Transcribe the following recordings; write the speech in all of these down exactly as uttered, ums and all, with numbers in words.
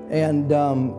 And um,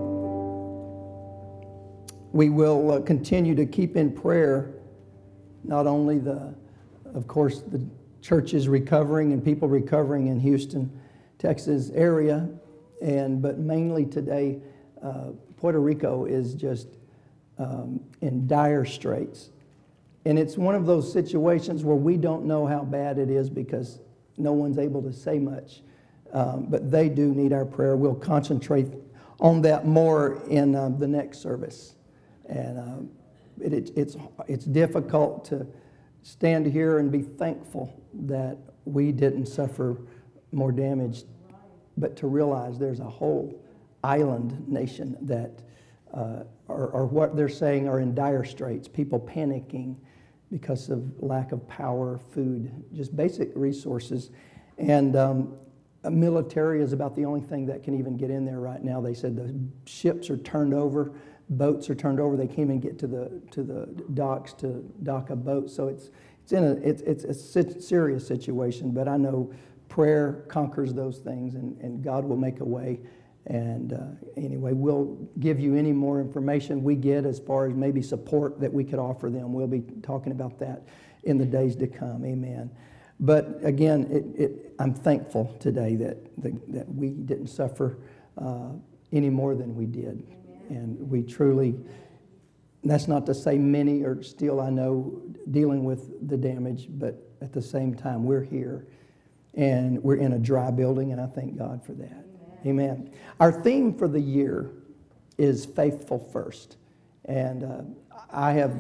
we will uh, continue to keep in prayer not only the, of course, the churches recovering and people recovering in Houston, Texas area, and but mainly today, uh, Puerto Rico is just um, in dire straits. And it's one of those situations where we don't know how bad it is because no one's able to say much. Um, but they do need our prayer. We'll concentrate on that more in uh, the next service. And uh, it, it, it's it's difficult to stand here and be thankful that we didn't suffer more damage, but to realize there's a whole island nation that uh, are, are what they're saying are in dire straits. People panicking because of lack of power, food, just basic resources. And um, military is about the only thing that can even get in there right now. They said the ships are turned over, boats are turned over. They can't even get to the to the docks to dock a boat. So it's it's in a it's it's a serious situation. But I know prayer conquers those things, and, and God will make a way. And uh, anyway, we'll give you any more information we get as far as maybe support that we could offer them. We'll be talking about that in the days to come. Amen. But again, it, it, I'm thankful today that the, that we didn't suffer uh, any more than we did. Amen. And we truly, that's not to say many are still, I know, dealing with the damage, but at the same time, we're here and we're in a dry building, and I thank God for that. Amen. Amen. Our theme for the year is Faithful First. And uh, I have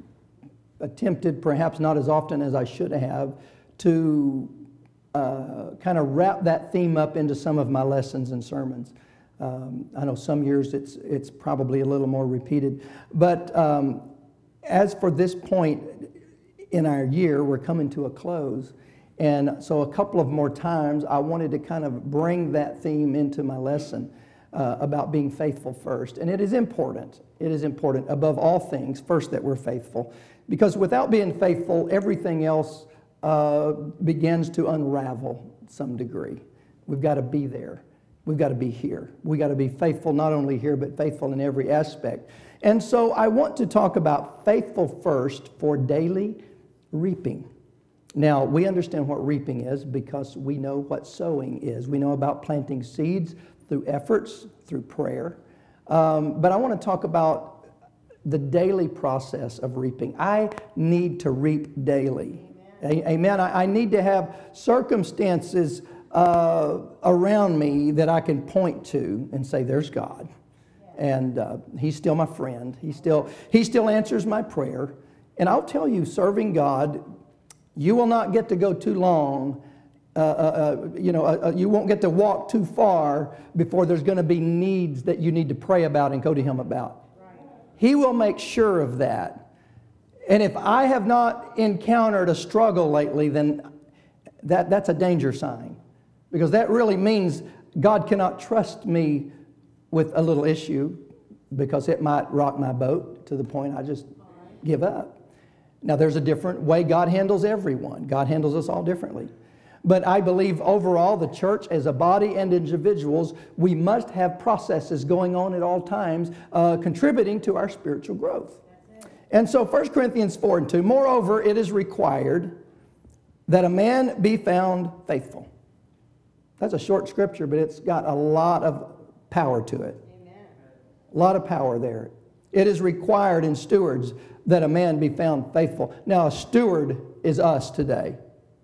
attempted, perhaps not as often as I should have, to uh, kind of wrap that theme up into some of my lessons and sermons. Um, I know some years it's it's probably a little more repeated. But um, as for this point in our year, we're coming to a close. And so a couple of more times, I wanted to kind of bring that theme into my lesson uh, about being faithful first. And it is important. It is important, above all things, first that we're faithful. Because without being faithful, everything else uh, begins to unravel some degree. We've got to be there. We've got to be here. We've got to be faithful not only here, but faithful in every aspect. And so I want to talk about faithful first for daily reaping. Now, we understand what reaping is because we know what sowing is. We know about planting seeds through efforts, through prayer. Um, but I want to talk about the daily process of reaping. I need to reap daily. Amen. Amen. I, I need to have circumstances uh, around me that I can point to and say, there's God. Yeah. And uh, He's still my friend. He still, he still answers my prayer. And I'll tell you, serving God, you will not get to go too long. Uh, uh, uh, you know, uh, you won't get to walk too far before there's going to be needs that you need to pray about and go to Him about. Right. He will make sure of that. And if I have not encountered a struggle lately, then that, that's a danger sign. Because that really means God cannot trust me with a little issue because it might rock my boat to the point I just give up. Now, there's a different way God handles everyone. God handles us all differently. But I believe overall, the church as a body and individuals, we must have processes going on at all times, uh, contributing to our spiritual growth. And so First Corinthians four and two, moreover, it is required that a man be found faithful. That's a short scripture, but it's got a lot of power to it. Amen. A lot of power there. It is required in stewards that a man be found faithful. Now, a steward is us today.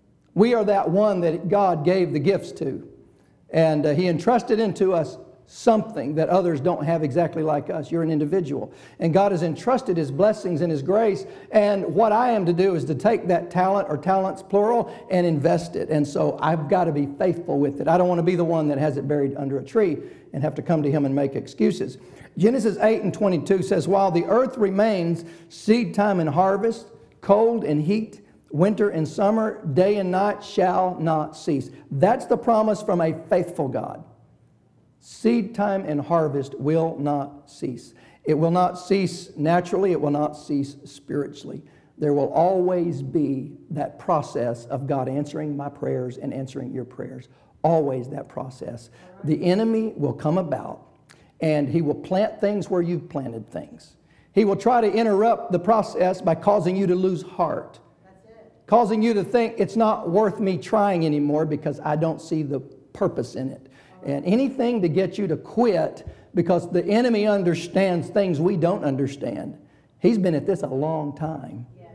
We are that one that God gave the gifts to. And uh, He entrusted into us something that others don't have exactly like us. You're an individual. And God has entrusted His blessings and His grace. And what I am to do is to take that talent, or talents plural, and invest it. And so I've got to be faithful with it. I don't want to be the one that has it buried under a tree and have to come to Him and make excuses. Genesis eight and twenty-two says, while the earth remains, seed time and harvest, cold and heat, winter and summer, day and night shall not cease. That's the promise from a faithful God. Seed time and harvest will not cease. It will not cease naturally. It will not cease spiritually. There will always be that process of God answering my prayers and answering your prayers. Always that process. The enemy will come about And he will plant things where you've planted things. He will try to interrupt the process by causing you to lose heart. That's it. Causing you to think it's not worth me trying anymore because I don't see the purpose in it. And anything to get you to quit because the enemy understands things we don't understand. He's been at this a long time. Yes.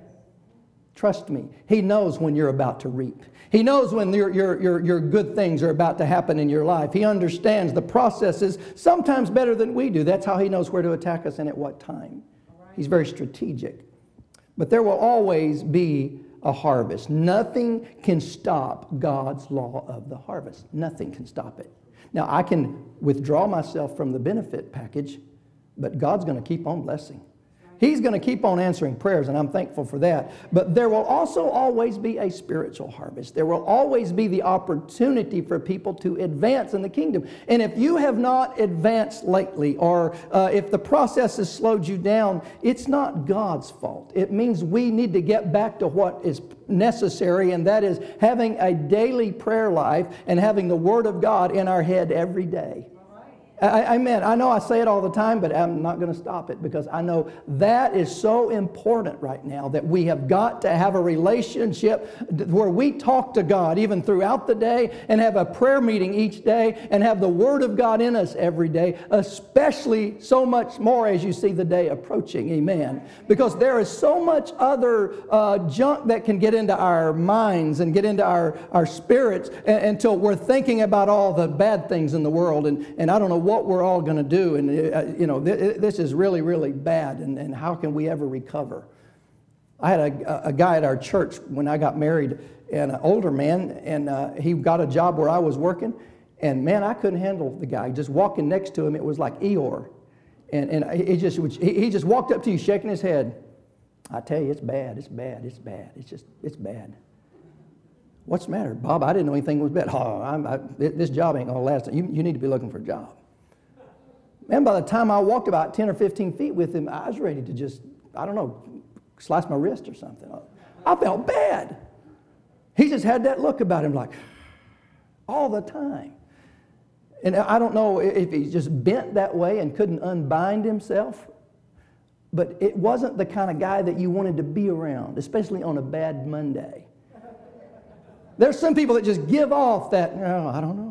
Trust me, he knows when you're about to reap. He knows when your, your, your, your good things are about to happen in your life. He understands the processes sometimes better than we do. That's how he knows where to attack us and at what time. Right. He's very strategic. But there will always be a harvest. Nothing can stop God's law of the harvest. Nothing can stop it. Now, I can withdraw myself from the benefit package, but God's going to keep on blessing. He's going to keep on answering prayers, and I'm thankful for that. But there will also always be a spiritual harvest. There will always be the opportunity for people to advance in the kingdom. And if you have not advanced lately, or uh, if the process has slowed you down, it's not God's fault. It means we need to get back to what is necessary, and that is having a daily prayer life and having the Word of God in our head every day. I, Amen. I know I say it all the time, but I'm not going to stop it because I know that is so important right now that we have got to have a relationship where we talk to God even throughout the day and have a prayer meeting each day and have the Word of God in us every day, especially so much more as you see the day approaching. Amen. Because there is so much other uh, junk that can get into our minds and get into our, our spirits a- until we're thinking about all the bad things in the world. And, and I don't know what what we're all going to do. And, uh, you know, th- this is really, really bad. And, and how can we ever recover? I had a, a guy at our church when I got married, and an older man, and uh, he got a job where I was working. And, man, I couldn't handle the guy. Just walking next to him, it was like Eeyore. And, and he, just, he just walked up to you shaking his head. I tell you, it's bad, it's bad, it's bad. It's just, it's bad. What's the matter? Bob, I didn't know anything was bad. Oh, I'm, I, this job ain't going to last. You, you need to be looking for a job. Man, by the time I walked about ten or fifteen feet with him, I was ready to just, I don't know, slice my wrist or something. I felt bad. He just had that look about him like, all the time. And I don't know if he just bent that way and couldn't unbind himself, but it wasn't the kind of guy that you wanted to be around, especially on a bad Monday. There's some people that just give off that, oh, I don't know.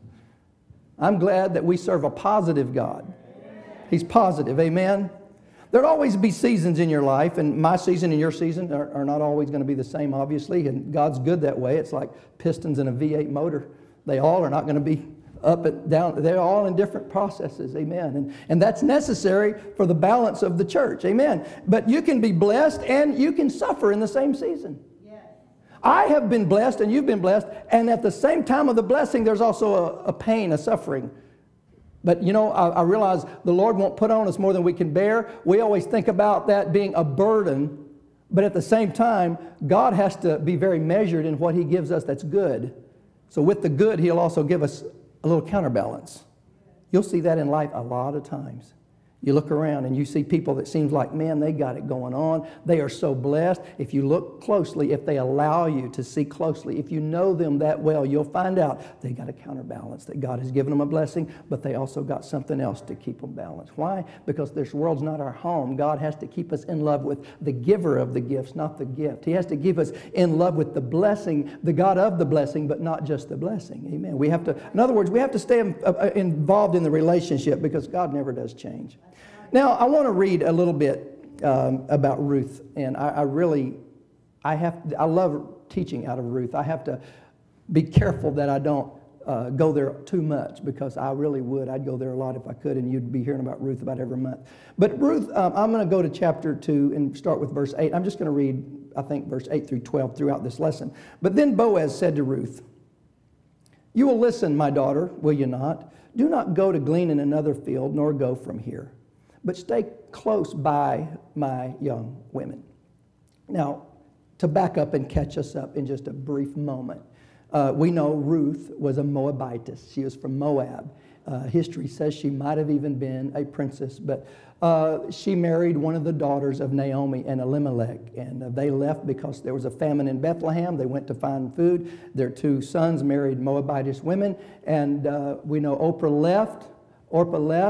I'm glad that we serve a positive God. He's positive, amen? There'll always be seasons in your life, and my season and your season are, are not always going to be the same, obviously, and God's good that way. It's like pistons in a V eight motor. They all are not going to be up and down. They're all in different processes, amen? And, and that's necessary for the balance of the church, amen? But you can be blessed and you can suffer in the same season. I have been blessed and you've been blessed, and at the same time of the blessing, there's also a, a pain, a suffering. But you know, I, I realize the Lord won't put on us more than we can bear. We always think about that being a burden, but at the same time, God has to be very measured in what He gives us that's good. So with the good, He'll also give us a little counterbalance. You'll see that in life a lot of times. You look around and you see people that seems like, man, they got it going on. They are so blessed. If you look closely, if they allow you to see closely, if you know them that well, you'll find out they got a counterbalance, that God has given them a blessing, but they also got something else to keep them balanced. Why? Because this world's not our home. God has to keep us in love with the giver of the gifts, not the gift. He has to keep us in love with the blessing, the God of the blessing, but not just the blessing. Amen. We have to, in other words, we have to stay involved in the relationship because God never does change. Now, I want to read a little bit um, about Ruth, and I, I really, I have, I love teaching out of Ruth. I have to be careful that I don't uh, go there too much because I really would. I'd go there a lot if I could, and you'd be hearing about Ruth about every month. But Ruth, um, I'm going to go to chapter two and start with verse eight. I'm just going to read, I think, verse eight through twelve throughout this lesson. But then Boaz said to Ruth, "You will listen, my daughter, will you not? Do not go to glean in another field, nor go from here, but stay close by my young women." Now, to back up and catch us up in just a brief moment, uh, we know Ruth was a Moabitess. She was from Moab. Uh, history says she might have even been a princess, but uh, she married one of the daughters of Naomi and Elimelech, and uh, they left because there was a famine in Bethlehem. They went to find food. Their two sons married Moabitess women, and uh, we know Oprah left. Orpah left,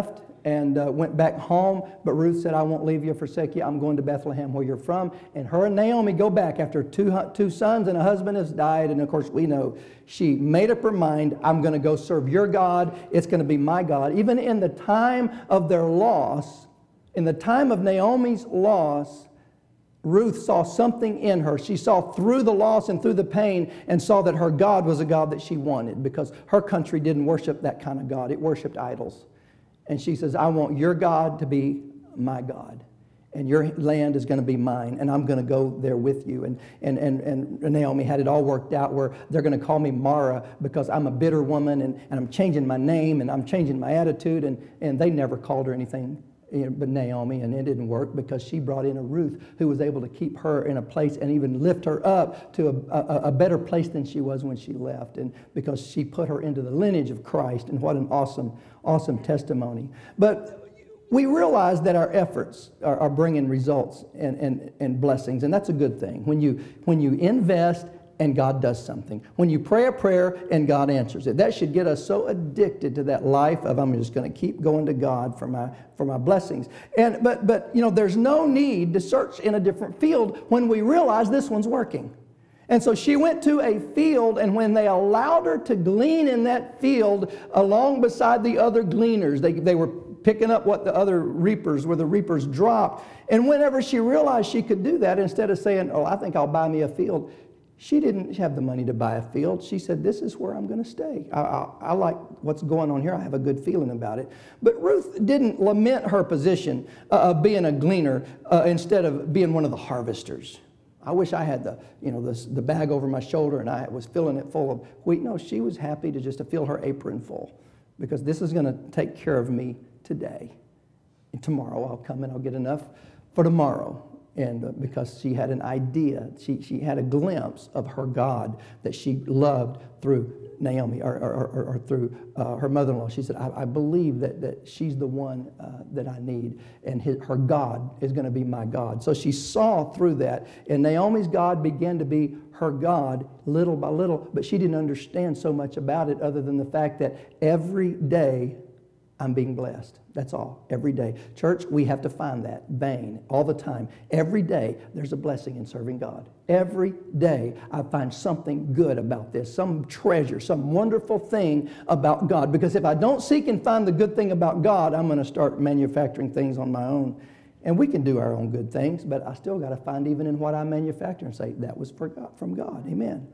and uh, went back home. But Ruth said, I won't leave you or forsake you. I'm going to Bethlehem where you're from. And her and Naomi go back after two, two sons and a husband has died. And of course, we know she made up her mind, I'm going to go serve your God. It's going to be my God. Even in the time of their loss, in the time of Naomi's loss, Ruth saw something in her. She saw through the loss and through the pain and saw that her God was a God that she wanted, because her country didn't worship that kind of God. It worshiped idols. And she says, I want your God to be my God, and your land is going to be mine, and I'm going to go there with you. And, and, and, and Naomi had it all worked out where they're going to call me Mara because I'm a bitter woman, and, and I'm changing my name, and I'm changing my attitude. And, and they never called her anything but Naomi, and it didn't work because she brought in a Ruth who was able to keep her in a place and even lift her up to a, a, a better place than she was when she left, and because she put her into the lineage of Christ. And what an awesome, awesome testimony. But we realize that our efforts are, are bringing results and, and, and blessings, and that's a good thing. When you, when you invest and God does something. When you pray a prayer and God answers it. That should get us so addicted to that life of I'm just going to keep going to God for my for my blessings. And but but you know, there's no need to search in a different field when we realize this one's working. And so she went to a field, and when they allowed her to glean in that field along beside the other gleaners, they, they were picking up what the other reapers, where the reapers dropped. And whenever she realized she could do that, instead of saying, oh, I think I'll buy me a field, she didn't have the money to buy a field. She said, this is where I'm going to stay. I, I, I like what's going on here. I have a good feeling about it. But Ruth didn't lament her position uh, of being a gleaner uh, instead of being one of the harvesters. I wish I had the, you know, the, the bag over my shoulder and I was filling it full of wheat. No, she was happy to just to fill her apron full, because this is going to take care of me today. And tomorrow I'll come and I'll get enough for tomorrow. And uh, because she had an idea, she, she had a glimpse of her God that she loved through Naomi, or, or, or, or through uh, her mother-in-law. She said, I, I believe that, that she's the one uh, that I need, and his, her God is going to be my God. So she saw through that, and Naomi's God began to be her God little by little, but she didn't understand so much about it other than the fact that every day I'm being blessed. That's all. Every day. Church, we have to find that vein all the time. Every day, there's a blessing in serving God. Every day, I find something good about this, some treasure, some wonderful thing about God. Because if I don't seek and find the good thing about God, I'm going to start manufacturing things on my own. And we can do our own good things, but I still got to find even in what I manufacture and say, that was for God, from God. Amen.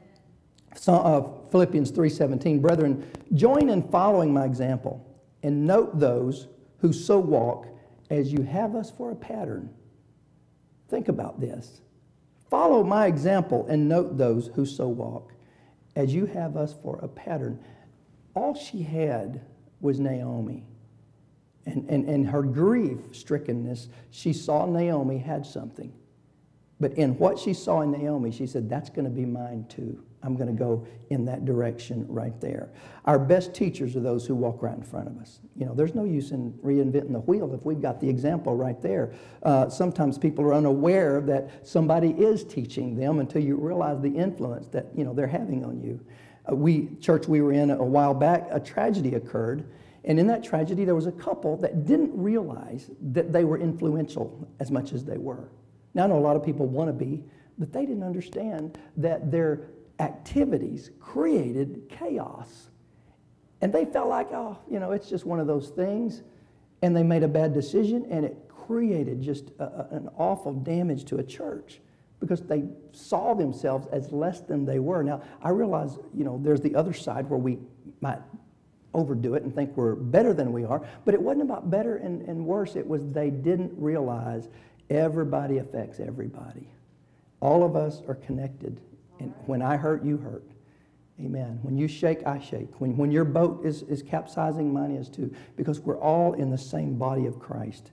So, uh, Philippians three seventeen, brethren, join in following my example, and note those who so walk as you have us for a pattern. Think about this. Follow my example and note those who so walk as you have us for a pattern. All she had was Naomi. And, and, and her grief-strickenness, she saw Naomi had something. But in what she saw in Naomi, she said, that's going to be mine too. I'm going to go in that direction right there. Our best teachers are those who walk right in front of us. You know, there's no use in reinventing the wheel if we've got the example right there. Uh, sometimes people are unaware that somebody is teaching them until you realize the influence that, you know, they're having on you. Uh, we, church we were in a while back, a tragedy occurred. And in that tragedy, there was a couple that didn't realize that they were influential as much as they were. Now, I know a lot of people want to be, but they didn't understand that their activities created chaos. And they felt like, oh, you know, it's just one of those things. And they made a bad decision, and it created just a, a, an awful damage to a church because they saw themselves as less than they were. Now, I realize, you know, there's the other side where we might overdo it and think we're better than we are. But it wasn't about better and, and worse. It was they didn't realize everybody affects everybody. All of us are connected. And when I hurt, you hurt. Amen. When you shake, I shake. When, when your boat is, is capsizing, mine is too. Because we're all in the same body of Christ.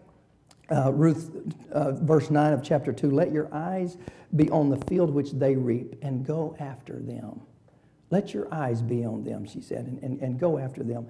Uh, Ruth, uh, verse nine of chapter two, let your eyes be on the field which they reap and go after them. Let your eyes be on them, she said, and, and, and go after them.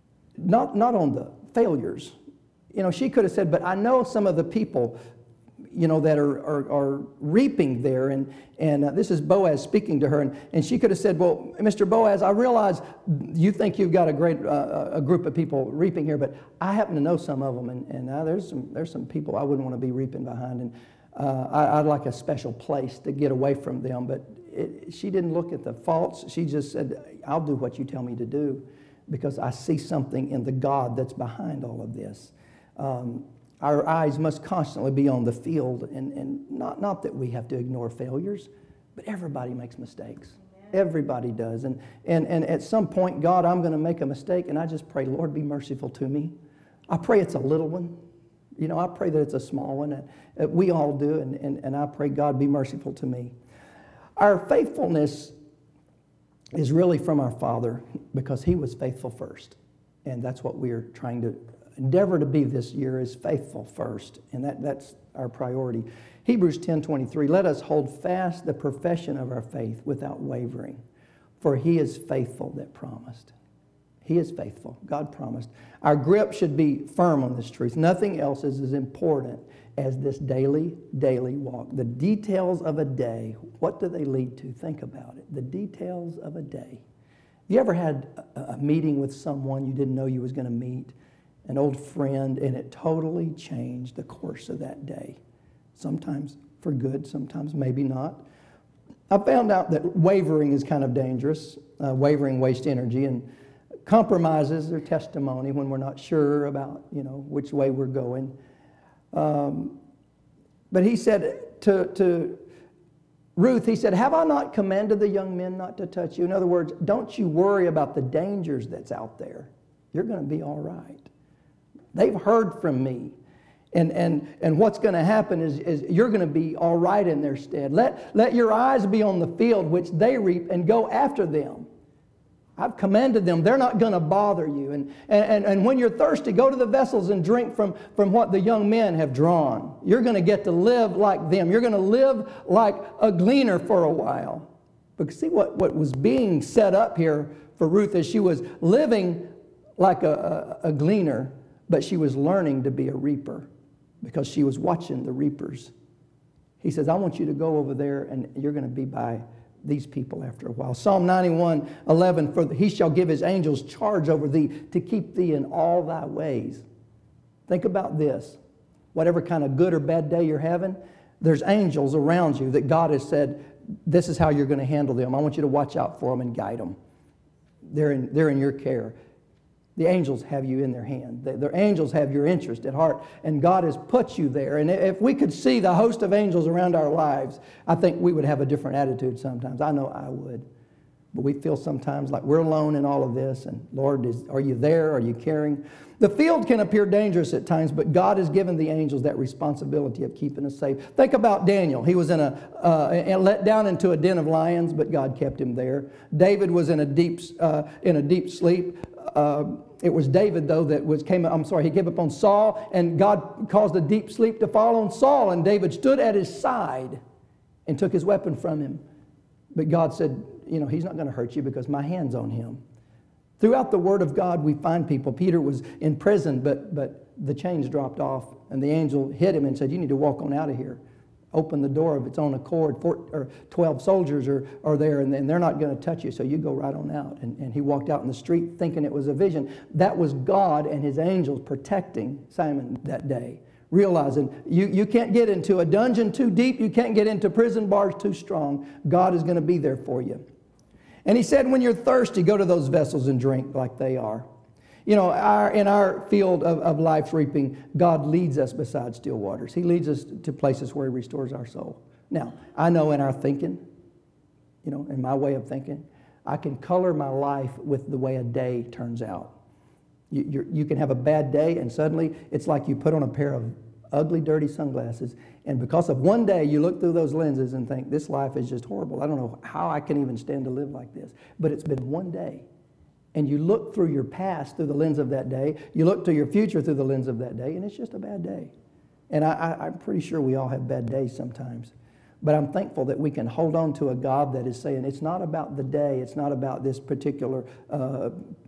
Not, not on the failures. You know, she could have said, but I know some of the people, you know, that are, are, are reaping there. And, and uh, this is Boaz speaking to her. And, and she could have said, well, Mister Boaz, I realize you think you've got a great uh, a group of people reaping here, but I happen to know some of them. And, and uh, there's, some, there's some people I wouldn't want to be reaping behind. And uh, I, I'd like a special place to get away from them. But it, she didn't look at the faults. She just said, I'll do what you tell me to do because I see something in the God that's behind all of this. Um, Our eyes must constantly be on the field, and, and not, not that we have to ignore failures, but everybody makes mistakes. Amen. Everybody does. And, and, and at some point, God, I'm going to make a mistake, and I just pray, Lord, be merciful to me. I pray it's a little one. You know, I pray that it's a small one. Uh, we all do, and, and, and I pray, God, be merciful to me. Our faithfulness is really from our Father because He was faithful first, and that's what we're trying to endeavor to be this year is faithful first, and that, that's our priority. Hebrews ten twenty-three, let us hold fast the profession of our faith without wavering, for He is faithful that promised. He is faithful. God promised. Our grip should be firm on this truth. Nothing else is as important as this daily, daily walk. The details of a day, what do they lead to? Think about it. The details of a day. Have you ever had a, a meeting with someone you didn't know you was going to meet? An old friend, and it totally changed the course of that day. Sometimes for good, sometimes maybe not. I found out that wavering is kind of dangerous. Uh, wavering wastes energy and compromises their testimony when we're not sure about, you know, which way we're going. Um, but he said to, to Ruth, he said, have I not commanded the young men not to touch you? In other words, don't you worry about the dangers that's out there. You're going to be all right. They've heard from me. And, and, and what's going to happen is, is you're going to be all right in their stead. Let, let your eyes be on the field which they reap and go after them. I've commanded them. They're not going to bother you. And, and, and when you're thirsty, go to the vessels and drink from, from what the young men have drawn. You're going to get to live like them. You're going to live like a gleaner for a while. Because see what, what was being set up here for Ruth is she was living like a, a, a gleaner, but she was learning to be a reaper because she was watching the reapers. He says, I want you to go over there and you're going to be by these people after a while. Psalm ninety-one eleven, for he shall give his angels charge over thee to keep thee in all thy ways. Think about this. Whatever kind of good or bad day you're having, there's angels around you that God has said, this is how you're going to handle them. I want you to watch out for them and guide them. They're in, they're in your care. The angels have you in their hand. The, the angels have your interest at heart, and God has put you there. And if we could see the host of angels around our lives, I think we would have a different attitude sometimes. I know I would. But we feel sometimes like we're alone in all of this, and Lord, is, are you there? Are you caring? The field can appear dangerous at times, but God has given the angels that responsibility of keeping us safe. Think about Daniel. He was in a uh, let down into a den of lions, but God kept him there. David was in a deep uh, in a deep sleep. Uh, it was David, though, that was came. I'm sorry, he gave up on Saul, and God caused a deep sleep to fall on Saul, and David stood at his side and took his weapon from him. But God said, you know, he's not going to hurt you because my hand's on him. Throughout the Word of God, we find people. Peter was in prison, but but the chains dropped off, and the angel hit him and said, you need to walk on out of here. Open the door of its own accord. Four, or twelve soldiers are, are there, and, and they're not going to touch you, so you go right on out. And, and he walked out in the street thinking it was a vision. That was God and his angels protecting Simon that day, realizing you, you can't get into a dungeon too deep, you can't get into prison bars too strong. God is going to be there for you. And he said, when you're thirsty, go to those vessels and drink like they are. You know, our, in our field of, of life's reaping, God leads us beside still waters. He leads us to places where he restores our soul. Now, I know in our thinking, you know, in my way of thinking, I can color my life with the way a day turns out. You, you're, you can have a bad day, and suddenly it's like you put on a pair of ugly, dirty sunglasses, and because of one day, you look through those lenses and think, this life is just horrible. I don't know how I can even stand to live like this. But it's been one day. And you look through your past through the lens of that day. You look to your future through the lens of that day, and it's just a bad day. And I, I, I'm pretty sure we all have bad days sometimes. But I'm thankful that we can hold on to a God that is saying it's not about the day. It's not about this particular uh,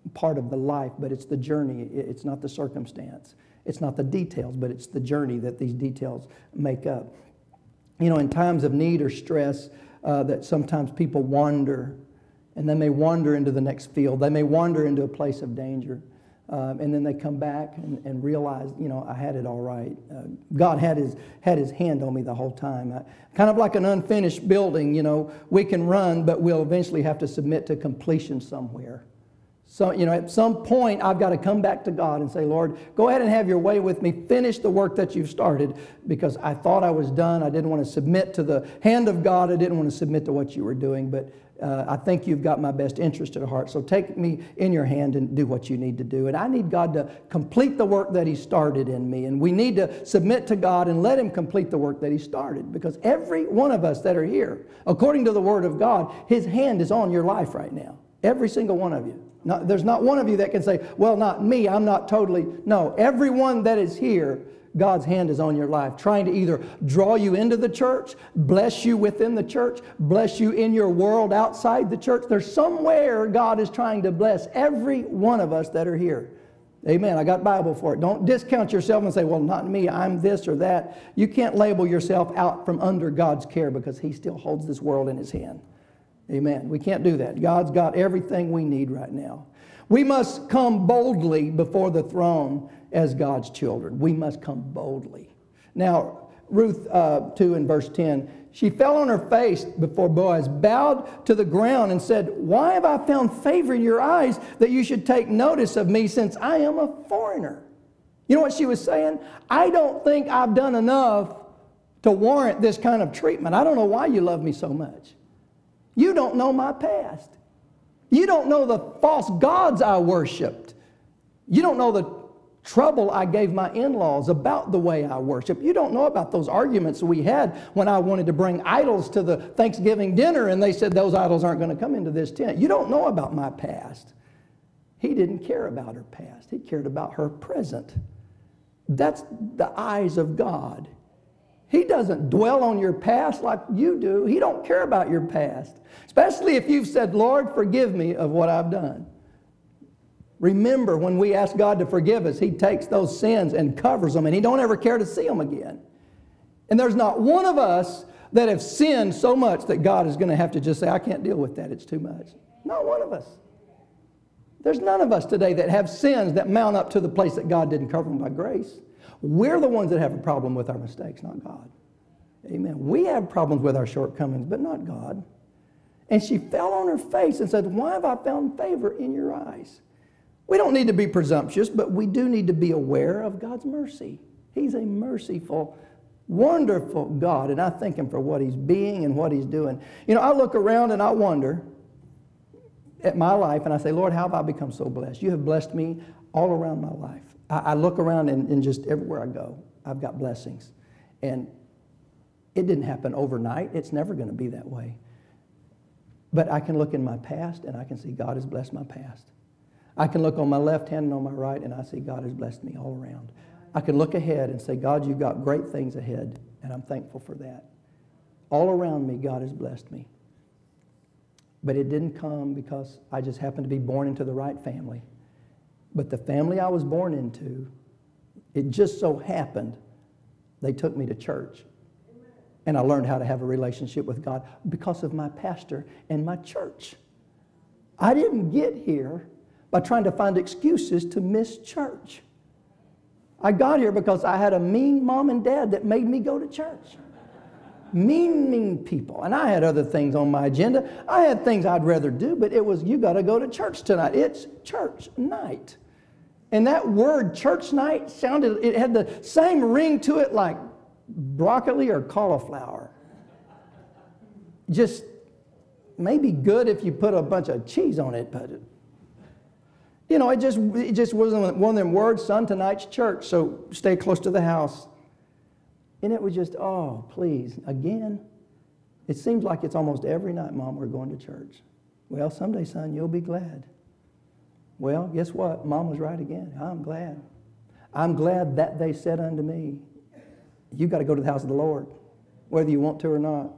part of the life, but it's the journey. It's not the circumstance. It's not the details, but it's the journey that these details make up. You know, in times of need or stress, uh, that sometimes people wander, and they may wander into the next field. They may wander into a place of danger. Um, and then they come back and, and realize, you know, I had it all right. Uh, God had his had his hand on me the whole time. I, kind of like an unfinished building, you know, we can run, but we'll eventually have to submit to completion somewhere. So, you know, at some point, I've got to come back to God and say, Lord, go ahead and have your way with me. Finish the work that you've started, because I thought I was done. I didn't want to submit to the hand of God. I didn't want to submit to what you were doing, but uh, I think you've got my best interest at heart. So take me in your hand and do what you need to do. And I need God to complete the work that he started in me. And we need to submit to God and let him complete the work that he started, because every one of us that are here, according to the Word of God, his hand is on your life right now. Every single one of you. Not, there's not one of you that can say, well, not me, I'm not totally. No, everyone that is here, God's hand is on your life, trying to either draw you into the church, bless you within the church, bless you in your world outside the church. There's somewhere God is trying to bless every one of us that are here. Amen. I got Bible for it. Don't discount yourself and say, well, not me, I'm this or that. You can't label yourself out from under God's care, because he still holds this world in his hand. Amen. We can't do that. God's got everything we need right now. We must come boldly before the throne as God's children. We must come boldly. Now, Ruth uh, two and verse ten, she fell on her face before Boaz, bowed to the ground and said, why have I found favor in your eyes that you should take notice of me, since I am a foreigner? You know what she was saying? I don't think I've done enough to warrant this kind of treatment. I don't know why you love me so much. You don't know my past. You don't know the false gods I worshiped. You don't know the trouble I gave my in-laws about the way I worship. You don't know about those arguments we had when I wanted to bring idols to the Thanksgiving dinner and they said those idols aren't going to come into this tent. You don't know about my past. He didn't care about her past. He cared about her present. That's the eyes of God. He doesn't dwell on your past like you do. He don't care about your past. Especially if you've said, Lord, forgive me of what I've done. Remember, when we ask God to forgive us, he takes those sins and covers them, and he don't ever care to see them again. And there's not one of us that have sinned so much that God is going to have to just say, I can't deal with that. It's too much. Not one of us. There's none of us today that have sins that mount up to the place that God didn't cover them by grace. We're the ones that have a problem with our mistakes, not God. Amen. We have problems with our shortcomings, but not God. And she fell on her face and said, why have I found favor in your eyes? We don't need to be presumptuous, but we do need to be aware of God's mercy. He's a merciful, wonderful God, and I thank him for what he's being and what he's doing. You know, I look around and I wonder at my life, and I say, Lord, how have I become so blessed? You have blessed me all around my life. I look around and, and just everywhere I go, I've got blessings. And it didn't happen overnight. It's never going to be that way. But I can look in my past and I can see God has blessed my past. I can look on my left hand and on my right and I see God has blessed me all around. I can look ahead and say, God, you've got great things ahead, and I'm thankful for that. All around me, God has blessed me. But it didn't come because I just happened to be born into the right family. But the family I was born into, it just so happened they took me to church. And I learned how to have a relationship with God because of my pastor and my church. I didn't get here by trying to find excuses to miss church. I got here because I had a mean mom and dad that made me go to church. Mean, mean people. And I had other things on my agenda. I had things I'd rather do, but it was, you got to go to church tonight. It's church night. And that word church night sounded, it had the same ring to it like broccoli or cauliflower. Just maybe good if you put a bunch of cheese on it, but it, you know, it just it just wasn't one of them words, son, tonight's church, so stay close to the house. And it was just, oh, please, again. It seems like it's almost every night, Mom, we're going to church. Well, someday, son, you'll be glad. Well, guess what? Mom was right again. I'm glad. I'm glad that they said unto me, you've got to go to the house of the Lord, whether you want to or not.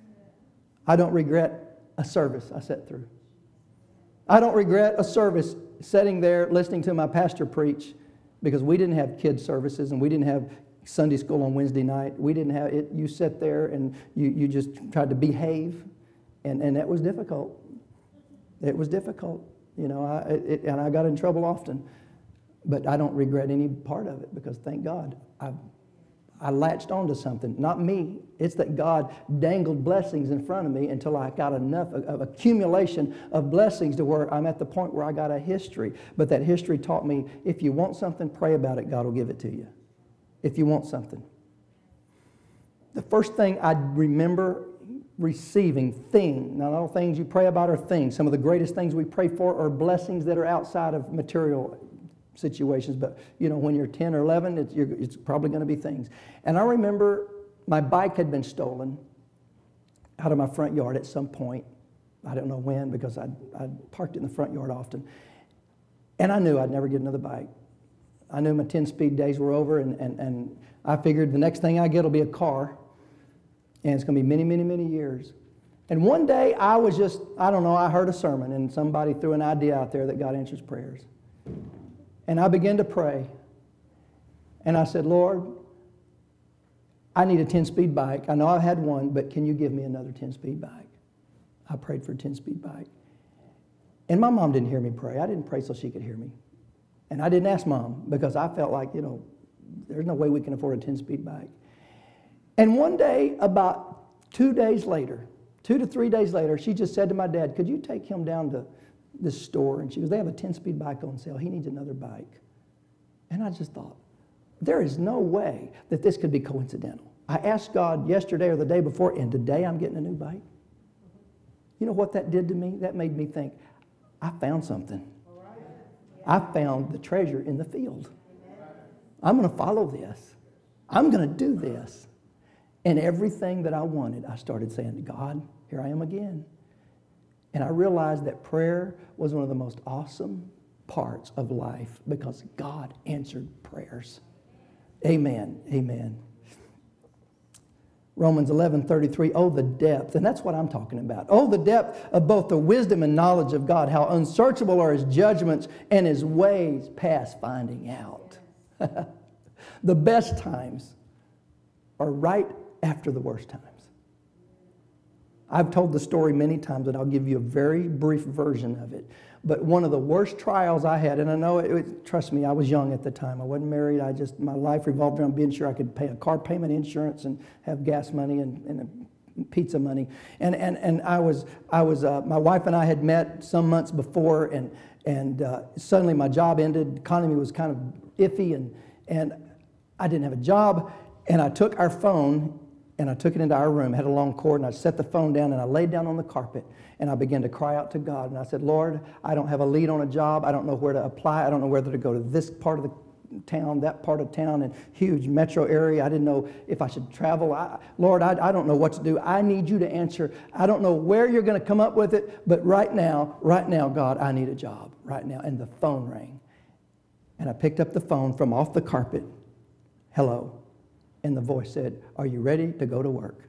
I don't regret a service I sat through. I don't regret a service sitting there listening to my pastor preach, because we didn't have kids services and we didn't have Sunday school on Wednesday night. We didn't have it. You sat there and you, you just tried to behave, and, and that was difficult. It was difficult. You know, I, it, and I got in trouble often. But I don't regret any part of it, because thank God I I latched onto something. Not me. It's that God dangled blessings in front of me until I got enough of, of accumulation of blessings to where I'm at the point where I got a history. But that history taught me, if you want something, pray about it. God will give it to you. If you want something. The first thing I remember receiving, thing, not all things you pray about are things. Some of the greatest things we pray for are blessings that are outside of material situations, but you know, when you're ten or eleven, it's, you're, it's probably going to be things. And I remember my bike had been stolen out of my front yard at some point. I don't know when, because I I parked it in the front yard often. And I knew I'd never get another bike. I knew my ten-speed days were over, and, and, and I figured the next thing I get will be a car, and it's going to be many, many, many years. And one day I was just, I don't know, I heard a sermon, and somebody threw an idea out there that God answers prayers. And I began to pray. And I said, Lord, I need a ten-speed bike. I know I've had one, but can you give me another ten-speed bike? I prayed for a ten-speed bike. And my mom didn't hear me pray. I didn't pray so she could hear me. And I didn't ask Mom, because I felt like, you know, there's no way we can afford a ten-speed bike. And one day, about two days later, two to three days later, she just said to my dad, could you take him down to this store? And she goes, they have a ten-speed bike on sale. He needs another bike. And I just thought, there is no way that this could be coincidental. I asked God yesterday or the day before, and today I'm getting a new bike. You know what that did to me? That made me think, I found something. I found the treasure in the field. I'm going to follow this. I'm going to do this. And everything that I wanted, I started saying, God, here I am again. And I realized that prayer was one of the most awesome parts of life, because God answered prayers. Amen. Amen. Romans eleven thirty-three, oh, the depth, and that's what I'm talking about. Oh, the depth of both the wisdom and knowledge of God, how unsearchable are His judgments and His ways past finding out. The best times are right after the worst times. I've told the story many times, and I'll give you a very brief version of it. But one of the worst trials I had, and I know, it, it, trust me, I was young at the time. I wasn't married. I just, my life revolved around being sure I could pay a car payment, insurance, and have gas money and, and pizza money. And and and I was, I was, uh, my wife and I had met some months before, and and uh, suddenly my job ended. The economy was kind of iffy, and and I didn't have a job. And I took our phone, and I took it into our room, had a long cord, and I set the phone down, and I laid down on the carpet, and I began to cry out to God. And I said, Lord, I don't have a lead on a job. I don't know where to apply. I don't know whether to go to this part of the town, that part of town, and huge metro area. I didn't know if I should travel. I, Lord, I, I don't know what to do. I need you to answer. I don't know where you're going to come up with it, but right now, right now, God, I need a job right now. And the phone rang. And I picked up the phone from off the carpet. Hello. And the voice said, are you ready to go to work?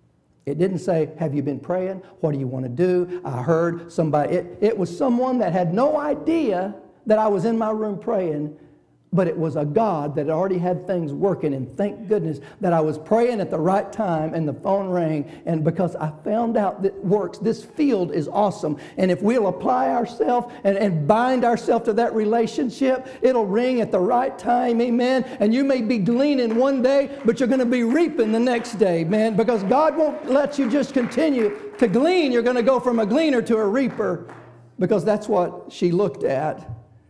It didn't say, have you been praying? What do you want to do? I heard somebody. It, it was someone that had no idea that I was in my room praying, but it was a God that already had things working. And thank goodness that I was praying at the right time and the phone rang. And because I found out that it works, this field is awesome. And if we'll apply ourselves and, and bind ourselves to that relationship, it'll ring at the right time. Amen. And you may be gleaning one day, but you're going to be reaping the next day, man, because God won't let you just continue to glean. You're going to go from a gleaner to a reaper, because that's what she looked at.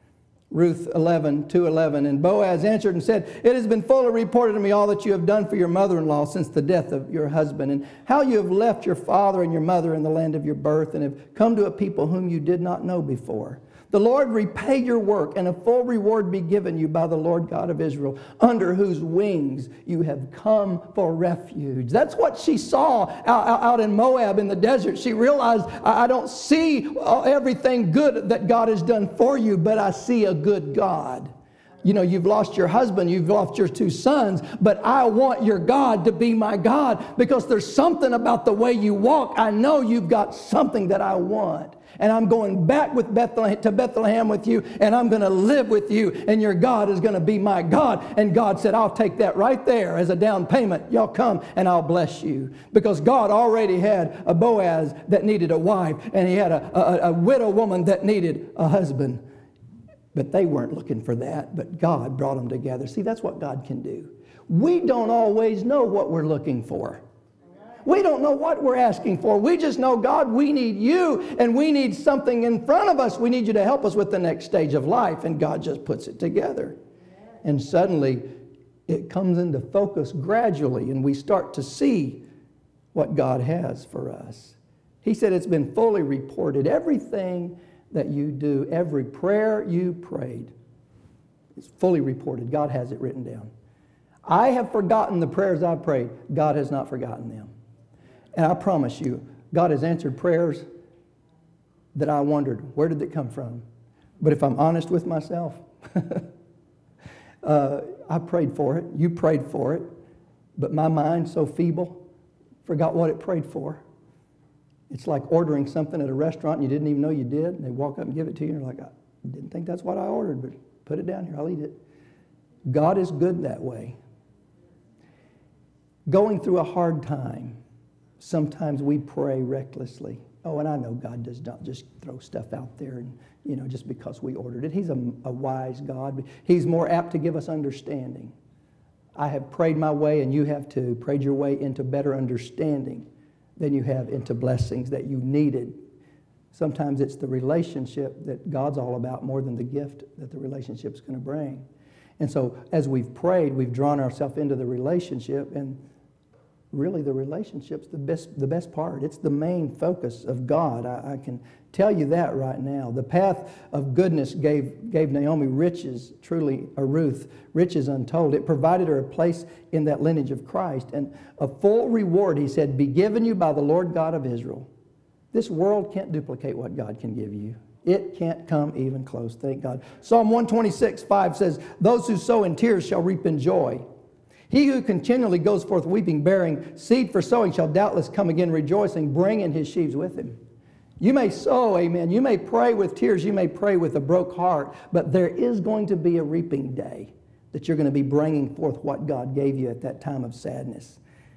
Ruth eleven, two eleven, and Boaz answered and said, it has been fully reported to me all that you have done for your mother-in-law since the death of your husband, and how you have left your father and your mother in the land of your birth, and have come to a people whom you did not know before. The Lord repay your work, and a full reward be given you by the Lord God of Israel, under whose wings you have come for refuge. That's what she saw out, out in Moab in the desert. She realized, I don't see everything good that God has done for you, but I see a good God. You know, you've lost your husband, you've lost your two sons, but I want your God to be my God, because there's something about the way you walk. I know you've got something that I want. And I'm going back with Bethlehem, to Bethlehem with you, and I'm going to live with you, and your God is going to be my God. And God said, I'll take that right there as a down payment. Y'all come, and I'll bless you. Because God already had a Boaz that needed a wife, and he had a, a, a widow woman that needed a husband. But they weren't looking for that, but God brought them together. See, that's what God can do. We don't always know what we're looking for. We don't know what we're asking for. We just know, God, we need you, and we need something in front of us. We need you to help us with the next stage of life, and God just puts it together. And suddenly, it comes into focus gradually, and we start to see what God has for us. He said it's been fully reported. Everything that you do, every prayer you prayed, is fully reported. God has it written down. I have forgotten the prayers I've prayed. God has not forgotten them. And I promise you, God has answered prayers that I wondered, where did it come from? But if I'm honest with myself, uh, I prayed for it. You prayed for it. But my mind, so feeble, forgot what it prayed for. It's like ordering something at a restaurant and you didn't even know you did. And they walk up and give it to you and you're like, I didn't think that's what I ordered, but put it down here, I'll eat it. God is good that way. Going through a hard time, sometimes we pray recklessly. Oh, and I know God does not just throw stuff out there and, you know, just because we ordered it. He's a, a wise God. He's more apt to give us understanding. I have prayed my way, and you have too, prayed your way into better understanding than you have into blessings that you needed. Sometimes it's the relationship that God's all about more than the gift that the relationship's going to bring. And so as we've prayed, we've drawn ourselves into the relationship, and really the relationship's the best, the best part. It's the main focus of God. I, I can tell you that right now. The path of goodness gave, gave Naomi riches, truly, or Ruth, riches untold. It provided her a place in that lineage of Christ. And a full reward, he said, be given you by the Lord God of Israel. This world can't duplicate what God can give you. It can't come even close, thank God. Psalm one twenty-six, five says, those who sow in tears shall reap in joy. He who continually goes forth weeping, bearing seed for sowing, shall doubtless come again rejoicing, bringing his sheaves with him. You may sow, amen. You may pray with tears. You may pray with a broke heart. But there is going to be a reaping day that you're going to be bringing forth what God gave you at that time of sadness.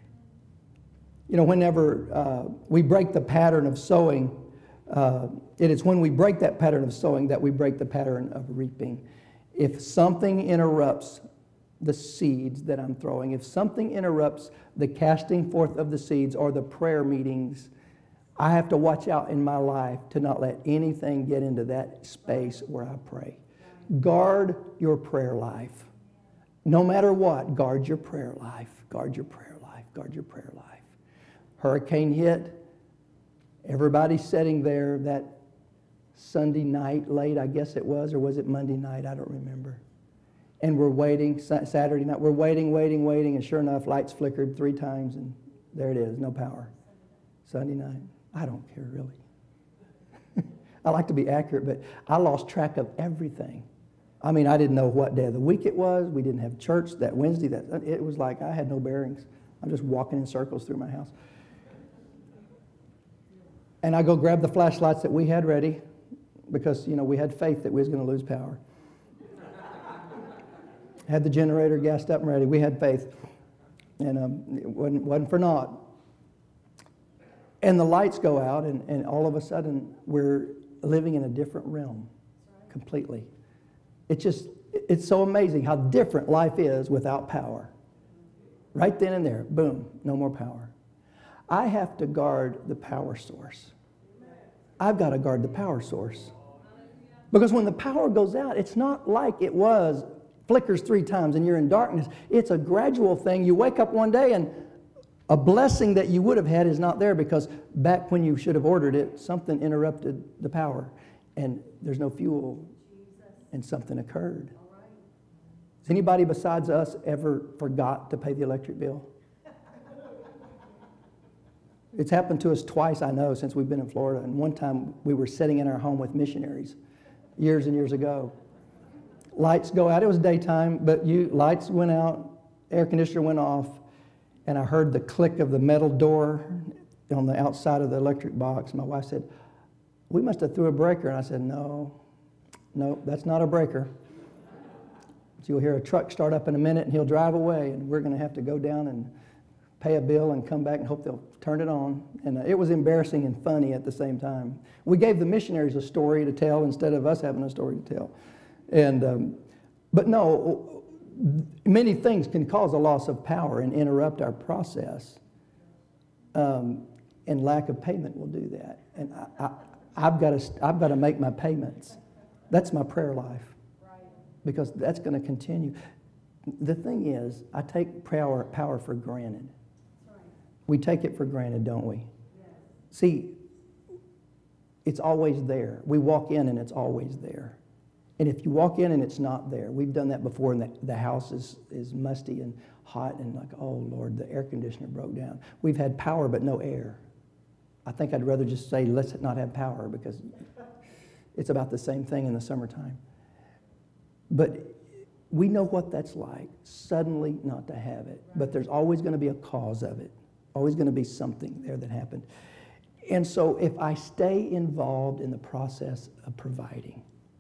You know, whenever uh, we break the pattern of sowing, uh, it is when we break that pattern of sowing that we break the pattern of reaping. If something interrupts the seeds that I'm throwing, if something interrupts the casting forth of the seeds or the prayer meetings, I have to watch out in my life to not let anything get into that space where I pray. Guard your prayer life. No matter what, guard your prayer life. Guard your prayer life. Guard your prayer life. Hurricane hit. Everybody's sitting there that Sunday night late, I guess it was, or was it Monday night? I don't remember. And we're waiting, Saturday night, we're waiting, waiting, waiting, and sure enough, lights flickered three times, and there it is, no power. Sunday night, I don't care really. I like to be accurate, but I lost track of everything. I mean, I didn't know what day of the week it was. We didn't have church that Wednesday. That it was like I had no bearings. I'm just walking in circles through my house. And I go grab the flashlights that we had ready because, you know, we had faith that we was going to lose power. Had the generator gassed up and ready. We had faith. And um, it wasn't, wasn't for naught. And the lights go out, and, and all of a sudden, we're living in a different realm completely. It's just, it's so amazing how different life is without power. Right then and there, boom, no more power. I have to guard the power source. I've got to guard the power source. Because when the power goes out, it's not like it was flickers three times and you're in darkness. It's a gradual thing. You wake up one day and a blessing that you would have had is not there because back when you should have ordered it, something interrupted the power and there's no fuel and something occurred. Has anybody besides us ever forgot to pay the electric bill? It's happened to us twice, I know, since we've been in Florida. And one time we were sitting in our home with missionaries years and years ago. Lights go out. It was daytime, but you lights went out, air conditioner went off, and I heard the click of the metal door on the outside of the electric box. My wife said, we must have threw a breaker. And I said, no, no, that's not a breaker. So you'll hear a truck start up in a minute and he'll drive away, and we're going to have to go down and pay a bill and come back and hope they'll turn it on. And uh, it was embarrassing and funny at the same time. We gave the missionaries a story to tell instead of us having a story to tell. And um, but no, many things can cause a loss of power and interrupt our process. Um, and lack of payment will do that. And I, I, I've got to I've got to make my payments. That's my prayer life. Because that's going to continue. The thing is, I take power, power for granted. We take it for granted, don't we? Yes. See, it's always there. We walk in and it's always there. And if you walk in and it's not there, we've done that before, and the, the house is, is musty and hot and like, oh, Lord, the air conditioner broke down. We've had power but no air. I think I'd rather just say, let's not have power, because it's about the same thing in the summertime. But we know what that's like, suddenly not to have it. But there's always going to be a cause of it. Always going to be something there that happened. And so if I stay involved in the process of providing,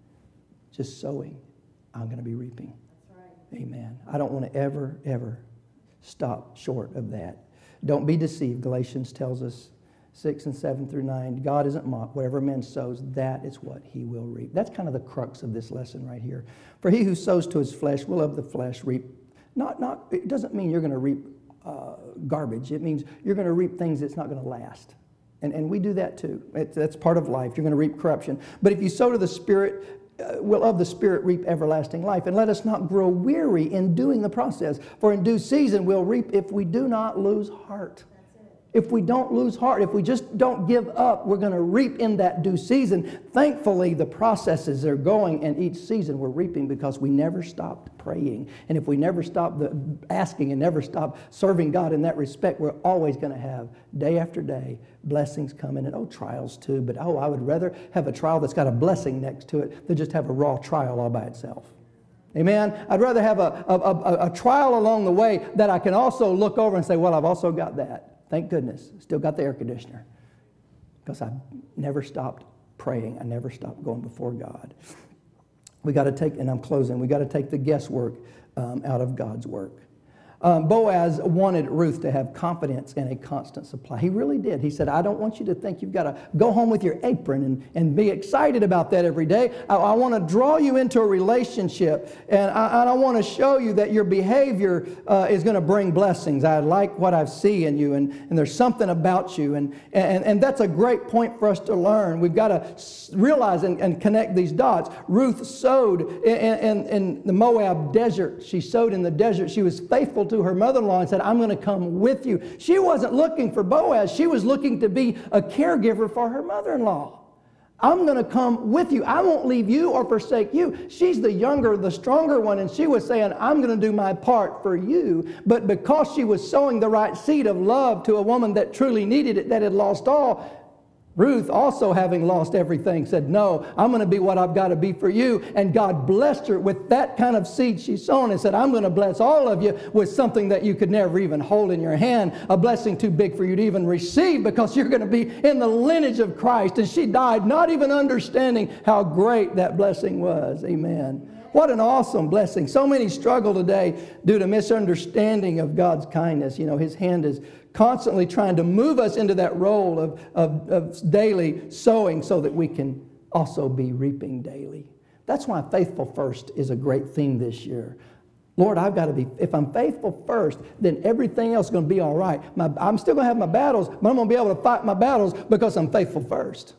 just sowing, I'm going to be reaping. That's right. Amen. I don't want to ever, ever stop short of that. Don't be deceived. Galatians tells us, six and seven through nine, God isn't mocked. Whatever man sows, that is what he will reap. That's kind of the crux of this lesson right here. For he who sows to his flesh will of the flesh reap. Not, not. It doesn't mean you're going to reap uh, garbage. It means you're going to reap things that's not going to last. And, and we do that too. It, that's part of life. You're going to reap corruption. But if you sow to the Spirit, uh, will of the Spirit reap everlasting life. And let us not grow weary in doing the process. For in due season we'll reap if we do not lose heart. If we don't lose heart, if we just don't give up, we're going to reap in that due season. Thankfully, the processes are going, and each season we're reaping because we never stopped praying. And if we never stop the asking and never stop serving God in that respect, we're always going to have, day after day, blessings coming, and oh, trials too. But oh, I would rather have a trial that's got a blessing next to it than just have a raw trial all by itself. Amen? I'd rather have a, a, a, a trial along the way that I can also look over and say, well, I've also got that. Thank goodness, still got the air conditioner, because I never stopped praying. I never stopped going before God. We got to take, and I'm closing, we got to take the guesswork um, out of God's work. Um, Boaz wanted Ruth to have confidence and a constant supply. He really did. He said, I don't want you to think you've got to go home with your apron and, and be excited about that every day. I, I want to draw you into a relationship, and I, and I want to show you that your behavior uh, is going to bring blessings. I like what I see in you, and, and there's something about you. And, and, and that's a great point for us to learn. We've got to realize and, and connect these dots. Ruth sowed in, in, in the Moab desert. She sowed in the desert. She was faithful to to her mother-in-law and said, I'm going to come with you. She wasn't looking for Boaz. She was looking to be a caregiver for her mother-in-law. I'm going to come with you. I won't leave you or forsake you. She's the younger, the stronger one, and she was saying, I'm going to do my part for you. But because she was sowing the right seed of love to a woman that truly needed it, that had lost all, Ruth, also having lost everything, said, no, I'm going to be what I've got to be for you. And God blessed her with that kind of seed she sown and said, I'm going to bless all of you with something that you could never even hold in your hand, a blessing too big for you to even receive, because you're going to be in the lineage of Christ. And she died not even understanding how great that blessing was. Amen. What an awesome blessing. So many struggle today due to misunderstanding of God's kindness. You know, His hand is constantly trying to move us into that role of, of, of daily sowing so that we can also be reaping daily. That's why faithful first is a great theme this year. Lord, I've got to be, if I'm faithful first, then everything else is going to be all right. My, I'm still going to have my battles, but I'm going to be able to fight my battles because I'm faithful first.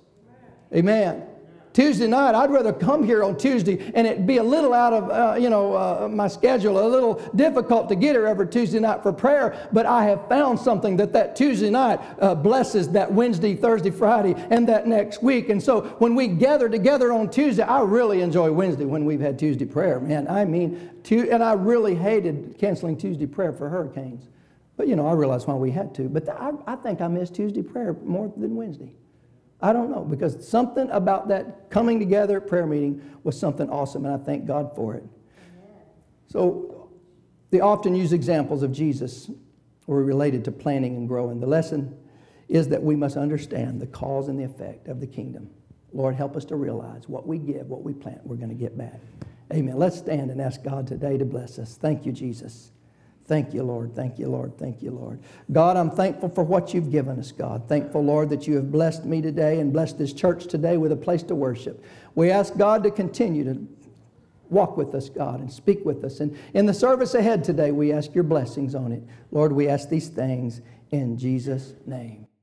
Amen. Tuesday night, I'd rather come here on Tuesday and it be a little out of, uh, you know, uh, my schedule, a little difficult to get here every Tuesday night for prayer, but I have found something that that Tuesday night uh, blesses that Wednesday, Thursday, Friday, and that next week. And so when we gather together on Tuesday, I really enjoy Wednesday when we've had Tuesday prayer, man. I mean, tu- and I really hated canceling Tuesday prayer for hurricanes. But, you know, I realized why we had to. But th- I, I think I missed Tuesday prayer more than Wednesday. I don't know, because something about that coming together prayer meeting was something awesome, and I thank God for it. Amen. So they often use examples of Jesus were related to planting and growing. The lesson is that we must understand the cause and the effect of the kingdom. Lord, help us to realize what we give, what we plant, we're going to get back. Amen. Let's stand and ask God today to bless us. Thank you, Jesus. Thank you, Lord. Thank you, Lord. Thank you, Lord. God, I'm thankful for what you've given us, God. Thankful, Lord, that you have blessed me today and blessed this church today with a place to worship. We ask God to continue to walk with us, God, and speak with us. And in the service ahead today, we ask your blessings on it. Lord, we ask these things in Jesus' name.